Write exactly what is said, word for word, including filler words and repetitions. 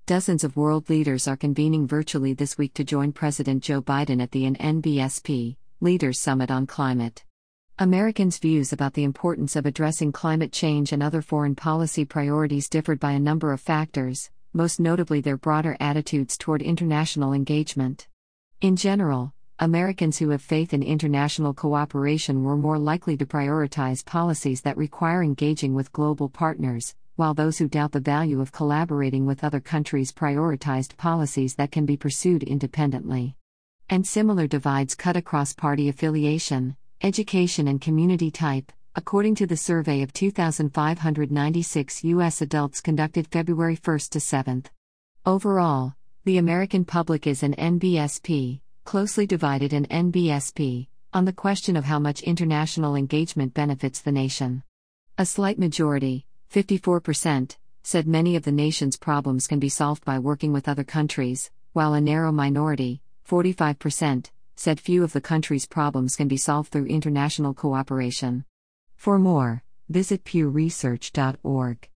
Dozens of world leaders are convening virtually this week to join President Joe Biden at the N B S P Leaders Summit on Climate. Americans' views about the importance of addressing climate change and other foreign policy priorities differed by a number of factors, most notably their broader attitudes toward international engagement. In general, Americans who have faith in international cooperation were more likely to prioritize policies that require engaging with global partners, while those who doubt the value of collaborating with other countries prioritized policies that can be pursued independently. And similar divides cut across party affiliation, education, and community type, according to the survey of two thousand five hundred ninety-six U S adults conducted February first to seventh. Overall, the American public is an N B S P, closely divided in N B S P, on the question of how much international engagement benefits the nation. A slight majority, fifty-four percent, said many of the nation's problems can be solved by working with other countries, while a narrow minority, forty-five percent, said few of the country's problems can be solved through international cooperation. For more, visit pew research dot org.